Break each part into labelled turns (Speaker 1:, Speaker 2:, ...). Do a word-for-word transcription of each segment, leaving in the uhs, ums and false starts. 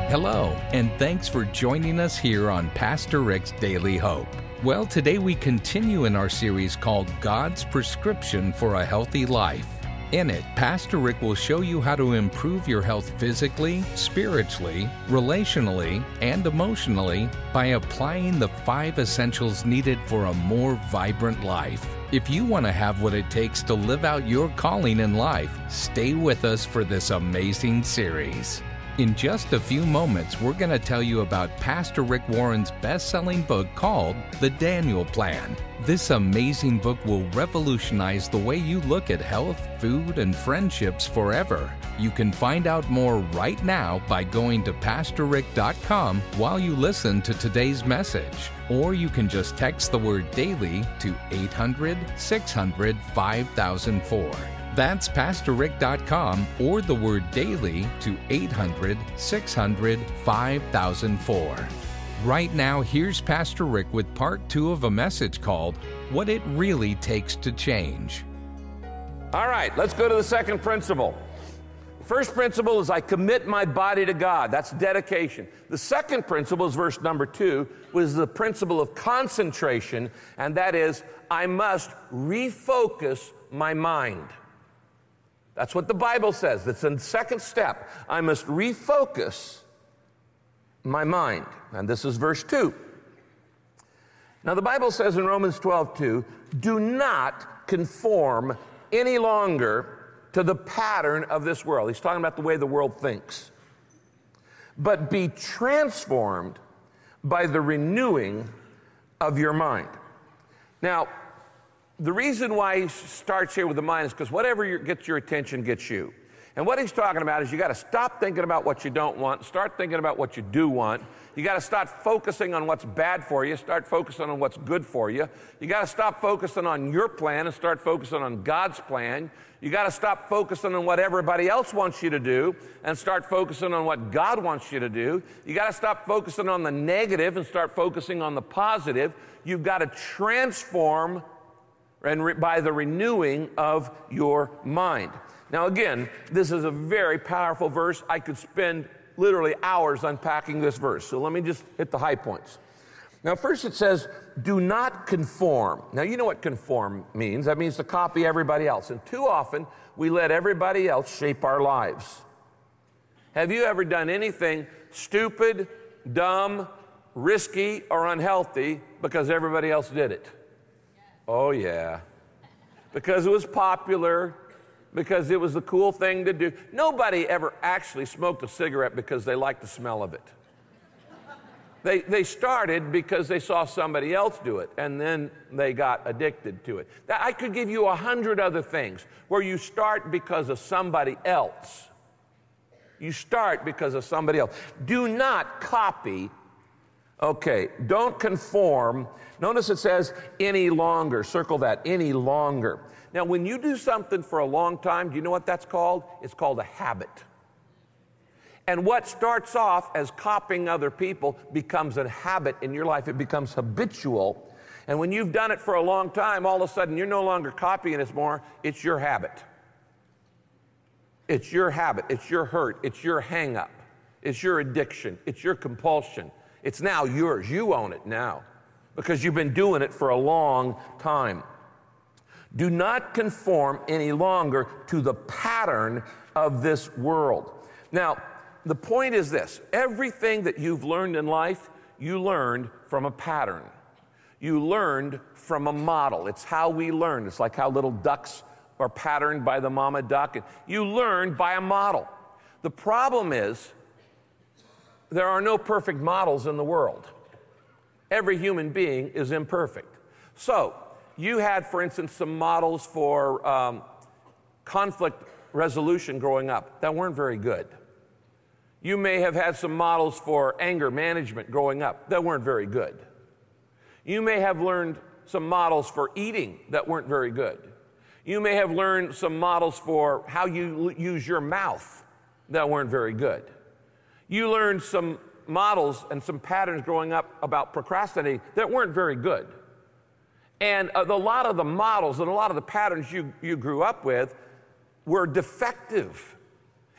Speaker 1: Hello, and thanks for joining us here on Pastor Rick's Daily Hope. Well, today we continue in our series called God's Prescription for a Healthy Life. In it, Pastor Rick will show you how to improve your health physically, spiritually, relationally, and emotionally by applying the five essentials needed for a more vibrant life. If you want to have what it takes to live out your calling in life, stay with us for this amazing series. In just a few moments, we're going to tell you about Pastor Rick Warren's best-selling book called The Daniel Plan. This amazing book will revolutionize the way you look at health, food, and friendships forever. You can find out more right now by going to pastor rick dot com while you listen to today's message. Or you can just text the word DAILY to eight hundred, six hundred, five thousand four. That's pastor rick dot com or the word DAILY to eight hundred, six hundred, five thousand four. Right now, here's Pastor Rick with part two of a message called What It Really Takes to Change.
Speaker 2: All right, let's go to the second principle. The first principle is I commit my body to God. That's dedication. The second principle is verse number two, was the principle of concentration, and that is I must refocus my mind. That's what the Bible says. That's the second step. I must refocus my mind. And this is verse two. Now the Bible says in Romans twelve two, do not conform any longer to the pattern of this world. He's talking about the way the world thinks. But be transformed by the renewing of your mind. Now, the reason why he starts here with the mind is because whatever your, gets your attention gets you. And what he's talking about is you got to stop thinking about what you don't want, start thinking about what you do want. You got to start focusing on what's bad for you, start focusing on what's good for you. You got to stop focusing on your plan and start focusing on God's plan. You got to stop focusing on what everybody else wants you to do and start focusing on what God wants you to do. You got to stop focusing on the negative and start focusing on the positive. You've got to transform and re- by the renewing of your mind. Now again, this is a very powerful verse. I could spend literally hours unpacking this verse. So let me just hit the high points. Now first it says, do not conform. Now you know what conform means. That means to copy everybody else. And too often we let everybody else shape our lives. Have you ever done anything stupid, dumb, risky, or unhealthy because everybody else did it? Oh yeah. Because it was popular, because it was the cool thing to do. Nobody ever actually smoked a cigarette because they liked the smell of it. They, they started because they saw somebody else do it, and then they got addicted to it. I could give you a hundred other things where you start because of somebody else. You start because of somebody else. Do not copy. Okay, don't conform. Notice it says any longer. Circle that, any longer. Now, when you do something for a long time, do you know what that's called? It's called a habit. And what starts off as copying other people becomes a habit in your life. It becomes habitual. And when you've done it for a long time, all of a sudden you're no longer copying it more. It's your habit. It's your habit. It's your hurt. It's your hang-up. It's your addiction. It's your compulsion. It's now yours. You own it now because you've been doing it for a long time. Do not conform any longer to the pattern of this world. Now, the point is this. Everything that you've learned in life, you learned from a pattern. You learned from a model. It's how we learn. It's like how little ducks are patterned by the mama duck. You learn by a model. The problem is there are no perfect models in the world. Every human being is imperfect. So, you had, for instance, some models for um, conflict resolution growing up that weren't very good. You may have had some models for anger management growing up that weren't very good. You may have learned some models for eating that weren't very good. You may have learned some models for how you l- use your mouth that weren't very good. You learned some models and some patterns growing up about procrastinating that weren't very good. And a lot of the models and a lot of the patterns you, you grew up with were defective.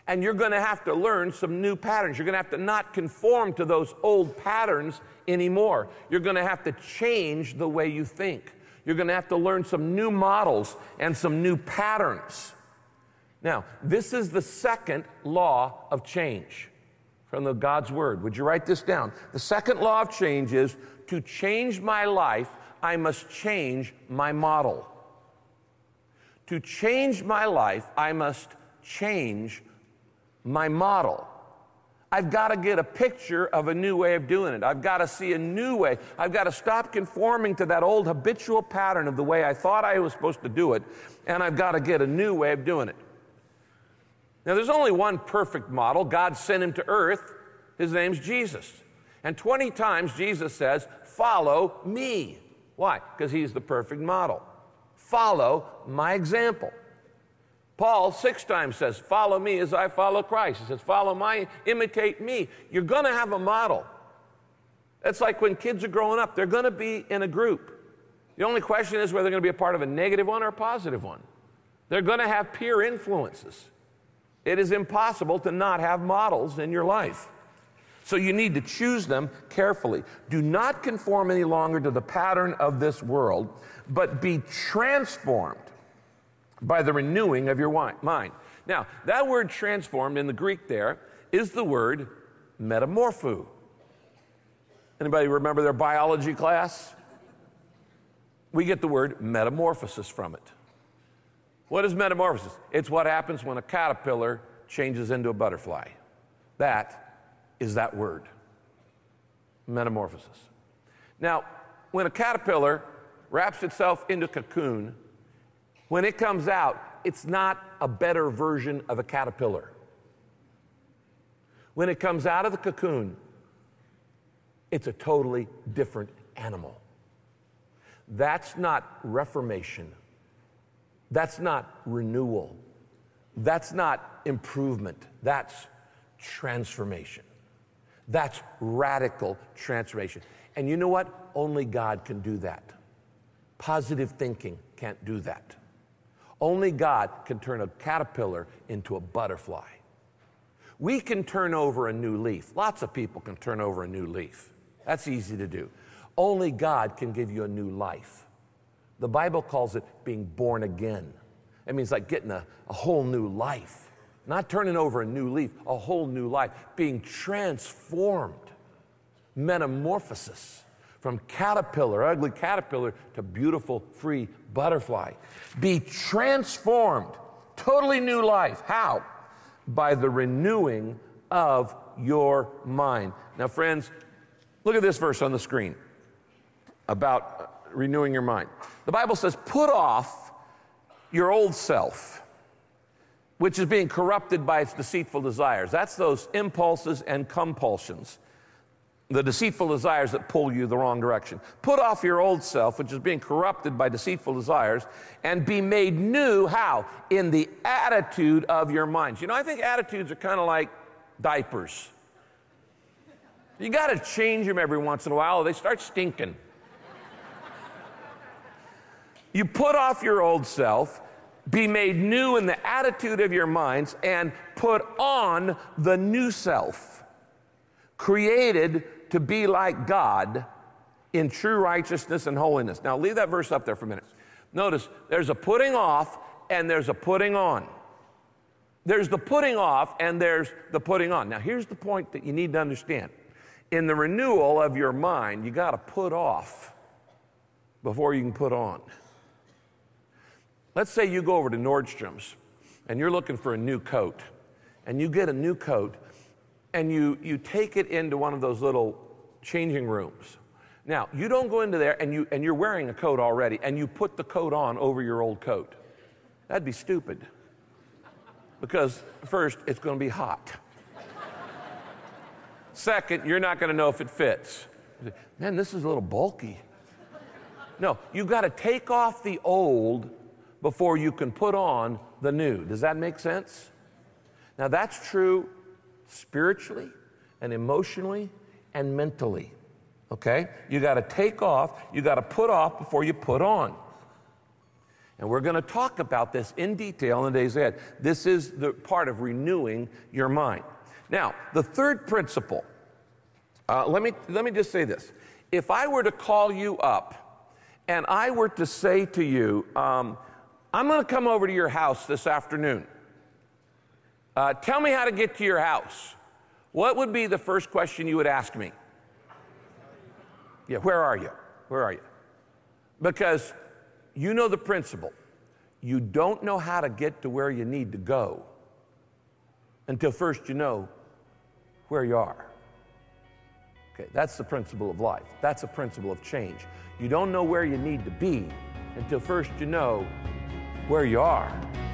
Speaker 2: And you're going to have to learn some new patterns. You're going to have to not conform to those old patterns anymore. You're going to have to change the way you think. You're going to have to learn some new models and some new patterns. Now, this is the second law of change from the God's Word. Would you write this down? The second law of change is, to change my life, I must change my model. To change my life, I must change my model. I've got to get a picture of a new way of doing it. I've got to see a new way. I've got to stop conforming to that old habitual pattern of the way I thought I was supposed to do it, and I've got to get a new way of doing it. Now, there's only one perfect model. God sent him to earth. His name's Jesus. And twenty times Jesus says, follow me. Why? Because he's the perfect model. Follow my example. Paul six times says, follow me as I follow Christ. He says, follow my, imitate me. You're going to have a model. That's like when kids are growing up. They're going to be in a group. The only question is whether they're going to be a part of a negative one or a positive one. They're going to have peer influences. It is impossible to not have models in your life. So you need to choose them carefully. Do not conform any longer to the pattern of this world, but be transformed by the renewing of your mind. Now, that word transformed in the Greek there is the word metamorpho. Anybody remember their biology class? We get the word metamorphosis from it. What is metamorphosis? It's what happens when a caterpillar changes into a butterfly. That is that word, metamorphosis. Now, when a caterpillar wraps itself into a cocoon, when it comes out, it's not a better version of a caterpillar. When it comes out of the cocoon, it's a totally different animal. That's not reformation. That's not renewal. That's not improvement. That's transformation. That's radical transformation. And you know what? Only God can do that. Positive thinking can't do that. Only God can turn a caterpillar into a butterfly. We can turn over a new leaf. Lots of people can turn over a new leaf. That's easy to do. Only God can give you a new life. The Bible calls it being born again. It means like getting a, a whole new life. Not turning over a new leaf, a whole new life. Being transformed. Metamorphosis. From caterpillar, ugly caterpillar, to beautiful, free butterfly. Be transformed. Totally new life. How? By the renewing of your mind. Now, friends, look at this verse on the screen about renewing your mind. The Bible says, put off your old self, which is being corrupted by its deceitful desires. That's those impulses and compulsions, the deceitful desires that pull you the wrong direction. Put off your old self, which is being corrupted by deceitful desires, and be made new, how? In the attitude of your minds. You know, I think attitudes are kind of like diapers. You got to change them every once in a while, or they start stinking. You put off your old self, be made new in the attitude of your minds, and put on the new self, created to be like God in true righteousness and holiness. Now, leave that verse up there for a minute. Notice, there's a putting off and there's a putting on. There's the putting off and there's the putting on. Now, here's the point that you need to understand. In the renewal of your mind, you got to put off before you can put on. Let's say you go over to Nordstrom's and you're looking for a new coat, and you get a new coat and you, you take it into one of those little changing rooms. Now, you don't go into there and, you, and you're wearing a coat already and you put the coat on over your old coat. That'd be stupid. Because first, it's going to be hot. Second, you're not going to know if it fits. Man, this is a little bulky. No, you've got to take off the old before you can put on the new. Does that make sense? Now, that's true spiritually and emotionally and mentally. Okay? You got to take off, you got to put off before you put on. And we're going to talk about this in detail in the days ahead. This is the part of renewing your mind. Now, the third principle, uh, let me, let me just say this. If I were to call you up and I were to say to you, um, I'm going to come over to your house this afternoon. Uh, tell me how to get to your house. What would be the first question you would ask me? Yeah, where are you? Where are you? Because you know the principle. You don't know how to get to where you need to go until first you know where you are. Okay, that's the principle of life. That's a principle of change. You don't know where you need to be until first you know where you are.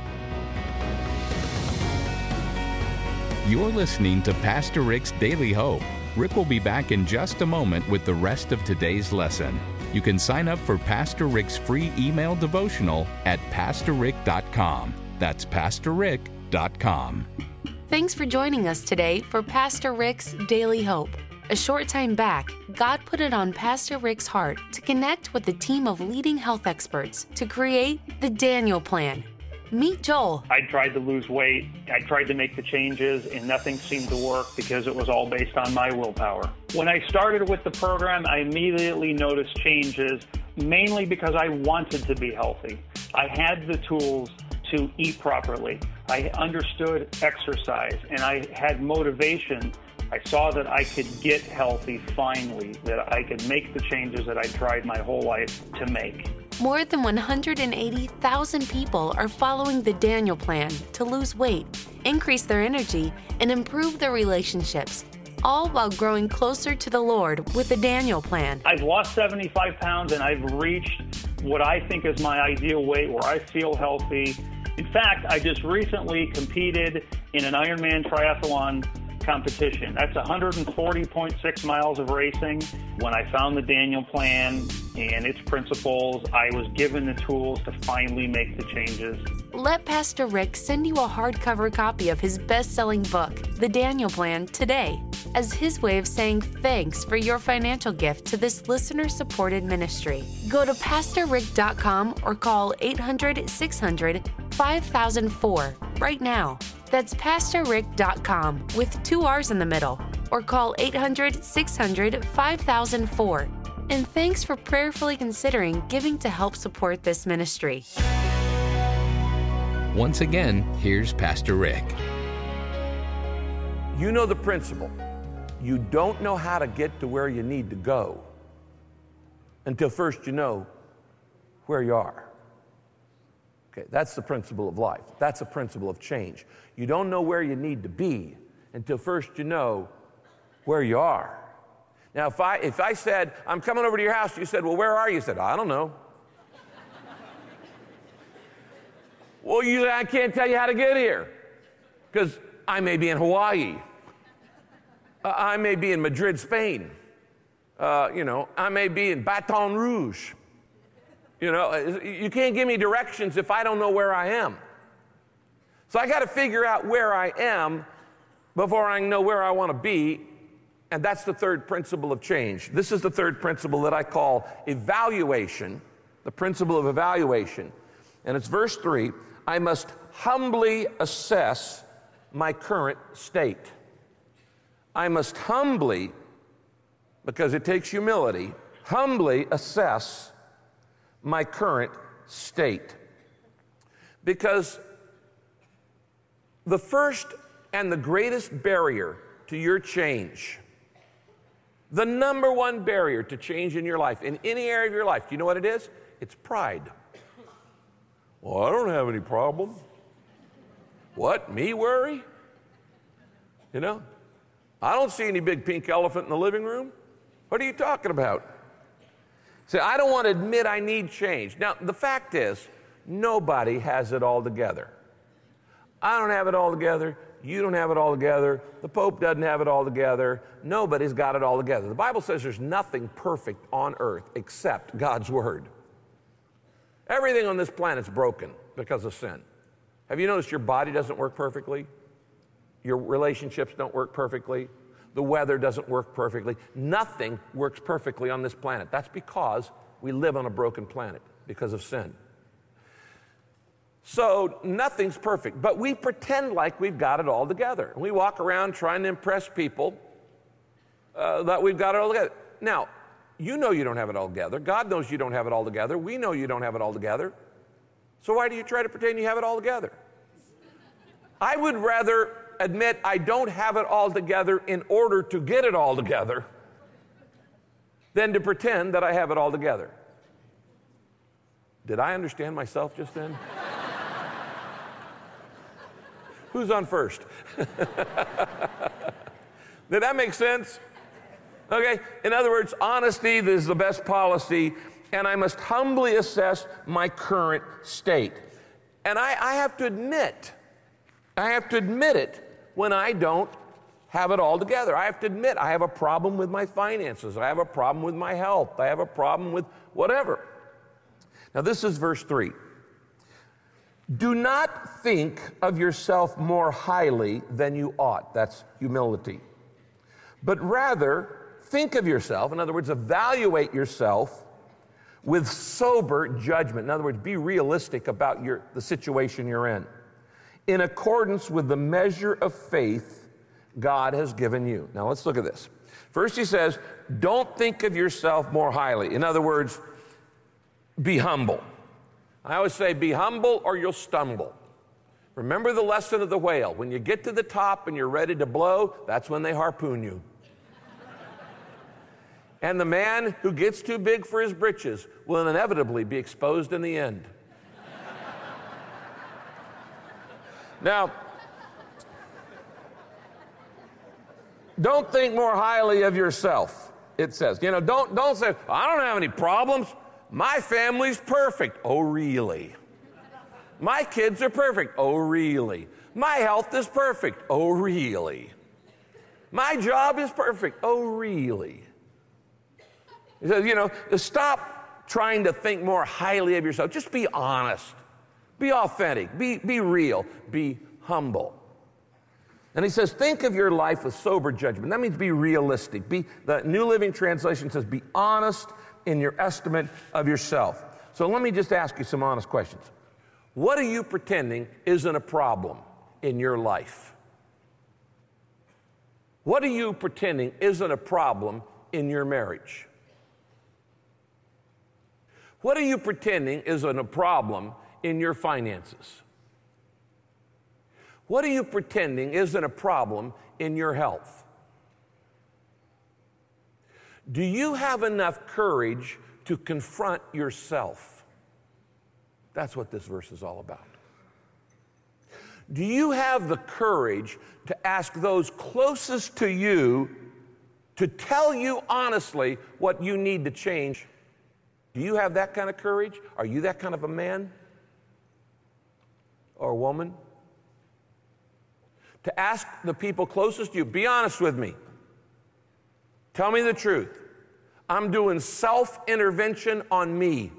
Speaker 1: You're listening to Pastor Rick's Daily Hope. Rick will be back in just a moment with the rest of today's lesson. You can sign up for Pastor Rick's free email devotional at pastor rick dot com. That's pastor rick dot com.
Speaker 3: Thanks for joining us today for Pastor Rick's Daily Hope. A short time back, God put it on Pastor Rick's heart to connect with a team of leading health experts to create the Daniel Plan. Meet Joel.
Speaker 4: I tried to lose weight. I tried to make the changes, and nothing seemed to work because it was all based on my willpower. When I started with the program, I immediately noticed changes, mainly because I wanted to be healthy. I had the tools to eat properly. I understood exercise, and I had motivation. I saw that I could get healthy finally, that I could make the changes that I tried my whole life to make.
Speaker 3: More than one hundred eighty thousand people are following the Daniel Plan to lose weight, increase their energy, and improve their relationships, all while growing closer to the Lord with the Daniel Plan.
Speaker 4: I've lost seventy-five pounds, and I've reached what I think is my ideal weight where I feel healthy. In fact, I just recently competed in an Ironman triathlon competition. That's one hundred forty point six miles of racing. When I found the Daniel Plan and its principles, I was given the tools to finally make the changes.
Speaker 3: Let Pastor Rick send you a hardcover copy of his best-selling book, The Daniel Plan, today, as his way of saying thanks for your financial gift to this listener-supported ministry. Go to pastor rick dot com or call eight hundred, six hundred, five thousand four right now. That's pastor rick dot com with two R's in the middle, or call eight hundred, six hundred, five thousand four. And thanks for prayerfully considering giving to help support this ministry.
Speaker 1: Once again, here's Pastor Rick.
Speaker 2: You know the principle. You don't know how to get to where you need to go until first you know where you are. Okay, that's the principle of life. That's a principle of change. You don't know where you need to be until first you know where you are. Now, if I, if I said, I'm coming over to your house, you said, well, where are you? You said, I don't know. Well, you, I can't tell you how to get here because I may be in Hawaii. Uh, I may be in Madrid, Spain. Uh, you know, I may be in Baton Rouge. You know, you can't give me directions if I don't know where I am. So I got to figure out where I am before I know where I want to be. And that's the third principle of change. This is the third principle that I call evaluation, the principle of evaluation. And it's verse three, I must humbly assess my current state. I must humbly, because it takes humility, humbly assess my current state. Because the first and the greatest barrier to your change, the number one barrier to change in your life, in any area of your life, do you know what it is? It's pride. Well, I don't have any problem. What, me worry? You know, I don't see any big pink elephant in the living room. What are you talking about? See, I don't want to admit I need change. Now, the fact is, nobody has it all together. I don't have it all together. You don't have it all together. The Pope doesn't have it all together. Nobody's got it all together. The Bible says there's nothing perfect on earth except God's Word. Everything on this planet's broken because of sin. Have you noticed your body doesn't work perfectly? Your relationships don't work perfectly. The weather doesn't work perfectly. Nothing works perfectly on this planet. That's because we live on a broken planet because of sin. So nothing's perfect, but we pretend like we've got it all together. We walk around trying to impress people uh, that we've got it all together. Now, you know you don't have it all together. God knows you don't have it all together. We know you don't have it all together. So why do you try to pretend you have it all together? I would rather admit I don't have it all together in order to get it all together than to pretend that I have it all together. Did I understand myself just then? Who's on first? Did that make sense? Okay, in other words, honesty is the best policy, and I must humbly assess my current state. And I, I have to admit, I have to admit it when I don't have it all together. I have to admit I have a problem with my finances. I have a problem with my health. I have a problem with whatever. Now this is verse three. Do not think of yourself more highly than you ought. That's humility. But rather, think of yourself, in other words, evaluate yourself with sober judgment. In other words, be realistic about your, the situation you're in, in accordance with the measure of faith God has given you. Now let's look at this. First he says, don't think of yourself more highly. In other words, be humble. I always say, be humble or you'll stumble. Remember the lesson of the whale. When you get to the top and you're ready to blow, that's when they harpoon you. And the man who gets too big for his britches will inevitably be exposed in the end. Now, don't think more highly of yourself, it says. You know, don't, don't say, I don't have any problems. My family's perfect. Oh, really? My kids are perfect. Oh, really? My health is perfect. Oh, really? My job is perfect. Oh, really? He says, you know, stop trying to think more highly of yourself. Just be honest. Be authentic. Be, be real. Be humble. And he says, think of your life with sober judgment. That means be realistic. Be, the New Living Translation says, be honest in your estimate of yourself. So let me just ask you some honest questions. What are you pretending isn't a problem in your life? What are you pretending isn't a problem in your marriage? What are you pretending isn't a problem in your finances? What are you pretending isn't a problem in your health? Do you have enough courage to confront yourself? That's what this verse is all about. Do you have the courage to ask those closest to you to tell you honestly what you need to change? Do you have that kind of courage? Are you that kind of a man or a woman? To ask the people closest to you, be honest with me. Tell me the truth. I'm doing self-intervention on me.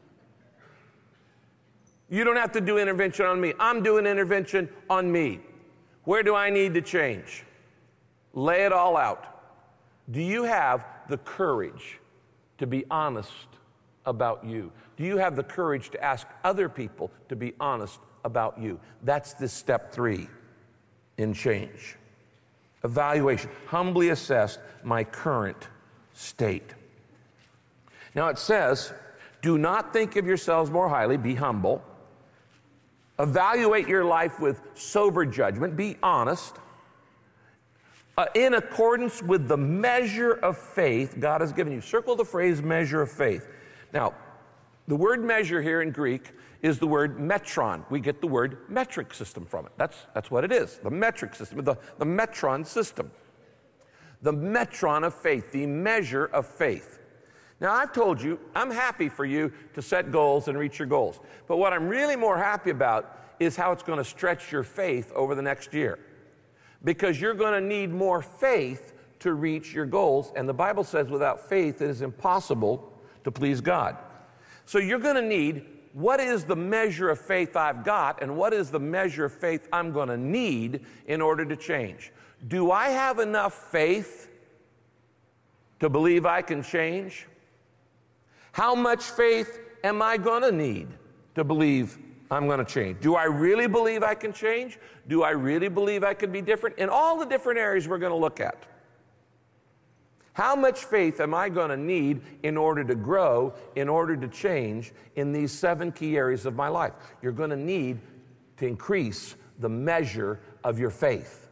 Speaker 2: You don't have to do intervention on me. I'm doing intervention on me. Where do I need to change? Lay it all out. Do you have the courage to be honest about you? Do you have the courage to ask other people to be honest about you? That's this step three in change. Evaluation. Humbly assess my current state. Now it says, do not think of yourselves more highly, be humble. Evaluate your life with sober judgment, be honest, uh, in accordance with the measure of faith God has given you. Circle the phrase measure of faith. Now, the word measure here in Greek is the word metron. We get the word metric system from it. That's, that's what it is, the metric system, the, the metron system. The metron of faith, the measure of faith. Now, I've told you, I'm happy for you to set goals and reach your goals. But what I'm really more happy about is how it's going to stretch your faith over the next year. Because you're going to need more faith to reach your goals. And the Bible says without faith, it is impossible to please God. So you're going to need, what is the measure of faith I've got, and what is the measure of faith I'm going to need in order to change? Do I have enough faith to believe I can change? How much faith am I going to need to believe I'm going to change. Do I really believe I can change? Do I really believe I can be different? In all the different areas we're going to look at. How much faith am I going to need in order to grow, in order to change in these seven key areas of my life? You're going to need to increase the measure of your faith.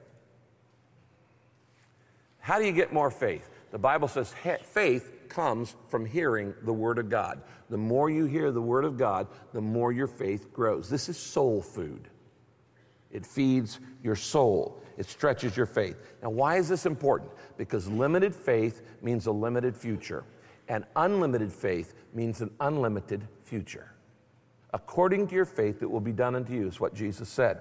Speaker 2: How do you get more faith? The Bible says faith comes from hearing the Word of God. The more you hear the Word of God, the more your faith grows. This is soul food. It feeds your soul. It stretches your faith. Now, why is this important? Because limited faith means a limited future, and unlimited faith means an unlimited future. According to your faith, it will be done unto you, is what Jesus said.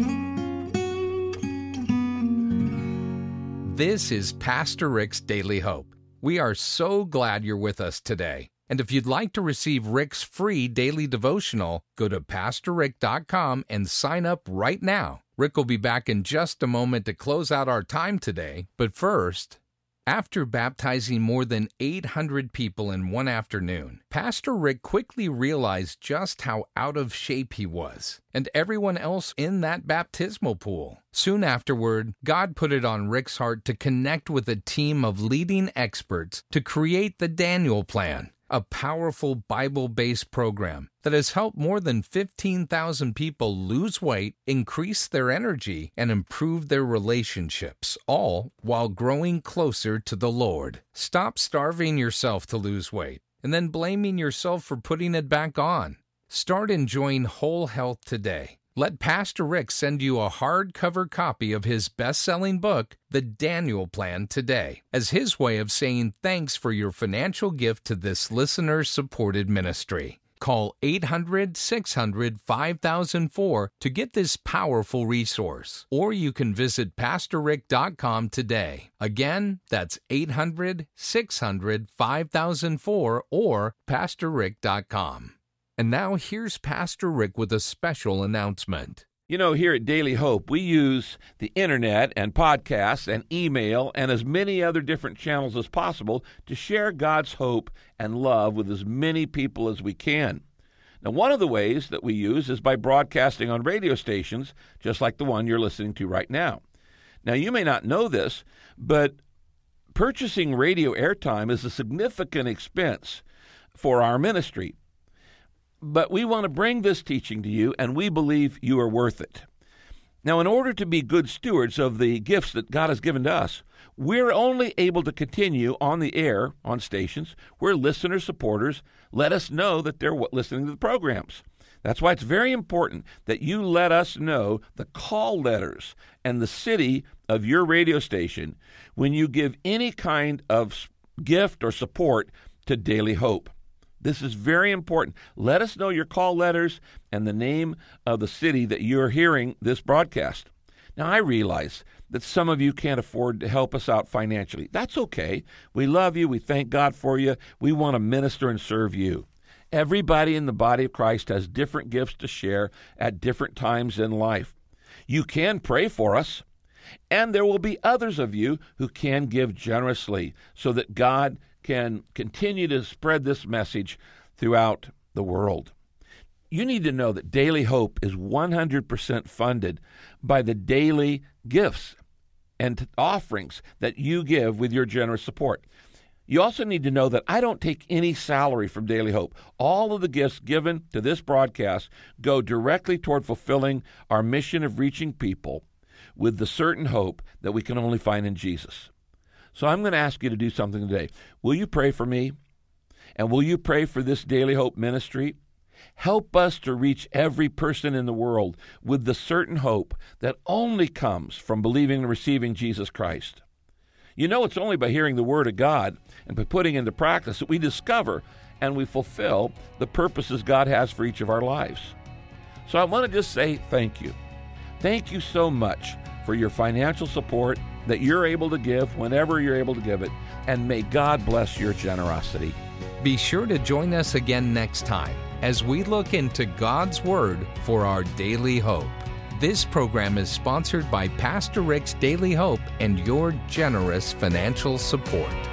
Speaker 1: This is Pastor Rick's Daily Hope. We are so glad you're with us today. And if you'd like to receive Rick's free daily devotional, go to pastor rick dot com and sign up right now. Rick will be back in just a moment to close out our time today. But first, after baptizing more than eight hundred people in one afternoon, Pastor Rick quickly realized just how out of shape he was, and everyone else in that baptismal pool. Soon afterward, God put it on Rick's heart to connect with a team of leading experts to create the Daniel Plan, a powerful Bible-based program that has helped more than fifteen thousand people lose weight, increase their energy, and improve their relationships, all while growing closer to the Lord. Stop starving yourself to lose weight and then blaming yourself for putting it back on. Start enjoying whole health today. Let Pastor Rick send you a hardcover copy of his best-selling book, The Daniel Plan, today, as his way of saying thanks for your financial gift to this listener-supported ministry. Call eight hundred, six hundred, five thousand four to get this powerful resource, or you can visit pastor rick dot com today. Again, that's eight hundred, six hundred, five thousand four or pastor rick dot com. And now here's Pastor Rick with a special announcement.
Speaker 2: You know, here at Daily Hope, we use the internet and podcasts and email and as many other different channels as possible to share God's hope and love with as many people as we can. Now, one of the ways that we use is by broadcasting on radio stations, just like the one you're listening to right now. Now, you may not know this, but purchasing radio airtime is a significant expense for our ministry. But we want to bring this teaching to you, and we believe you are worth it. Now, in order to be good stewards of the gifts that God has given to us, we're only able to continue on the air, on stations, where listener supporters let us know that they're listening to the programs. That's why it's very important that you let us know the call letters and the city of your radio station when you give any kind of gift or support to Daily Hope. This is very important. Let us know your call letters and the name of the city that you're hearing this broadcast. Now, I realize that some of you can't afford to help us out financially. That's okay. We love you. We thank God for you. We want to minister and serve you. Everybody in the body of Christ has different gifts to share at different times in life. You can pray for us, and there will be others of you who can give generously so that God can continue to spread this message throughout the world. You need to know that Daily Hope is one hundred percent funded by the daily gifts and offerings that you give with your generous support. You also need to know that I don't take any salary from Daily Hope. All of the gifts given to this broadcast go directly toward fulfilling our mission of reaching people with the certain hope that we can only find in Jesus. So I'm going to ask you to do something today. Will you pray for me? And will you pray for this Daily Hope ministry? Help us to reach every person in the world with the certain hope that only comes from believing and receiving Jesus Christ. You know, it's only by hearing the Word of God and by putting into practice that we discover and we fulfill the purposes God has for each of our lives. So I want to just say thank you. Thank you so much for your financial support that you're able to give whenever you're able to give it, and may God bless your generosity.
Speaker 1: Be sure to join us again next time as we look into God's Word for our daily hope. This program is sponsored by Pastor Rick's Daily Hope and your generous financial support.